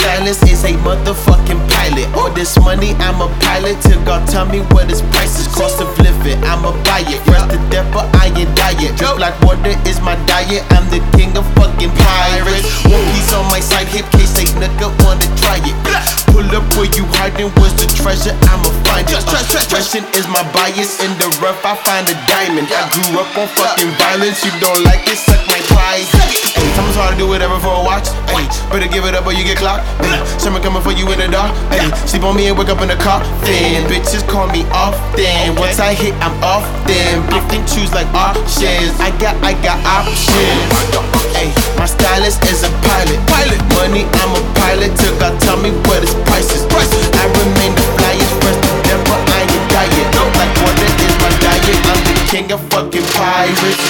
stylist is a motherfucking pilot. All this money, I'm a pilot. Till God tell me what his price is. Cost of living, I'ma buy it. Fresh to death, but I ain't diet. Drip like water is my diet. I'm the king of fucking pirates. One piece on my side hip, case a nigga wanna try it. Pull up where you hiding, where's the treasure? I'ma find it. Russian is my bias. In the rough, I find a diamond. I grew up on fucking violence. You don't like it, suck my pride. Hey, someone's hard to do whatever for a watch. Hey, better give it up or you get clocked. Hey, someone coming for you in the dark. Hey, sleep on me and wake up in the car. Then bitches call me often. Once I hit, I'm off. Then pick and choose like options. I got options. Hey, my stylist is a pilot. Money, I'm a pilot. Till God tell me what his price is. I remain the flyest, fresh to death, but I ain't diet. Like water is my diet. I'm the king of fucking pirates.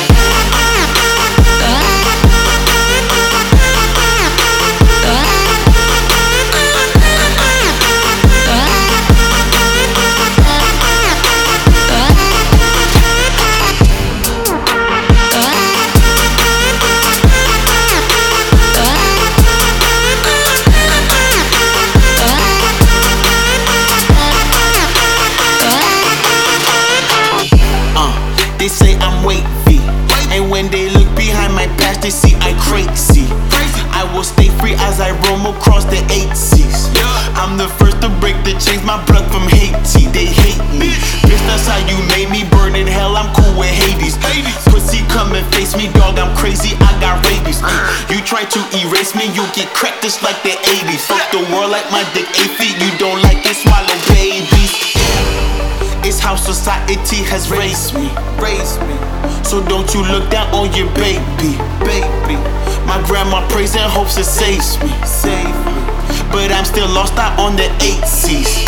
They say I'm wavy, and when they look behind my back, they see I crazy. I will stay free as I roam across the 8 seas. I'm the first to break the chains, my blood from Haiti. They hate me, bitch, that's how you made me. Burn in hell, I'm cool with Hades. Pussy, come and face me, dog, I'm crazy, I got rabies. You try to erase me, you get cracked just like the 80s. Fuck the world like my dick 8 feet, you don't like it, swallow babies. It's how society has raised me. So don't you look down on your baby. My grandma prays and hopes it saves me. But I'm still lost out on the 8 C's.